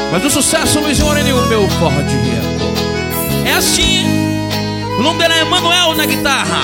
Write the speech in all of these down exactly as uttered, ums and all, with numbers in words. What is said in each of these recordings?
Mas o sucesso, Luiz Moreno, o meu Ford. É assim. O nome dele é Emanuel na guitarra.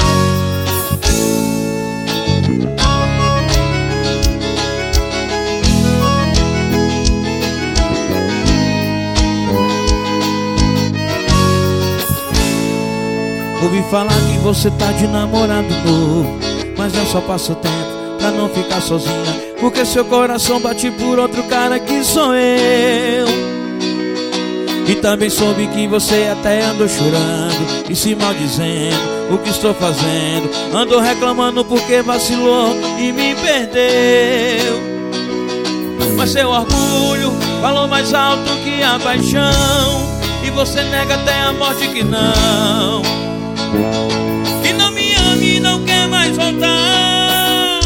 Ouvi falar que você tá de namorado novo, mas é só passatempo pra não ficar sozinha, porque seu coração bate por outro cara que sou eu. E também soube que você até andou chorando e se maldizendo o que estou fazendo. Andou reclamando porque vacilou e me perdeu. Mas seu orgulho falou mais alto que a paixão, e você nega até a morte que não, que não me ama e não quer mais voltar.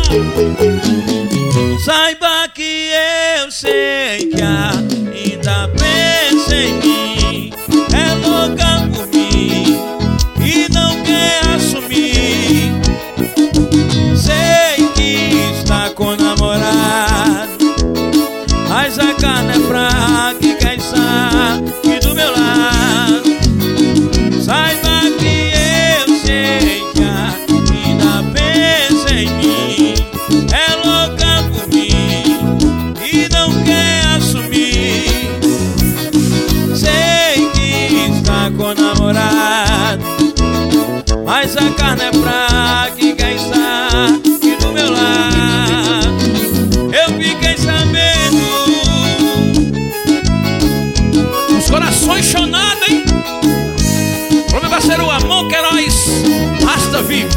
Saiba que eu sei que ainda pensa em mim, é louca por mim e não quer assumir. Sei que está com namorado, mas a carne é fraca e quer estar aqui do meu lado. Saiba que eu sei que ainda pensa em mim, é louca por mim e não quer assumir. Sei que está com namorado, mas a carne é fraca e quer estar aqui do meu lado. Eu fiquei sabendo, os corações chonados, hein? Pro meu parceiro Amon Queiroz, Rasta Vivo.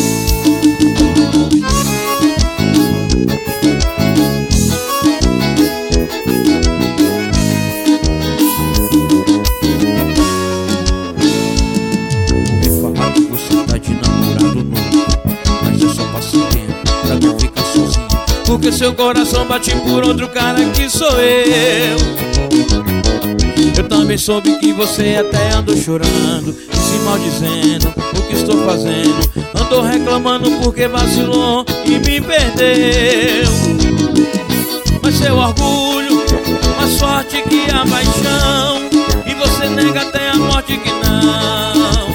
Ouvi falar que você tá de namorado novo, mas eu só passo tempo pra não ficar sozinho, porque seu coração bate por outro cara que sou eu. Eu também soube que você até andou chorando e se maldizendo o que estou fazendo. Andou reclamando porque vacilou e me perdeu. Mas seu orgulho mais forte que a paixão, e você nega até a morte que não,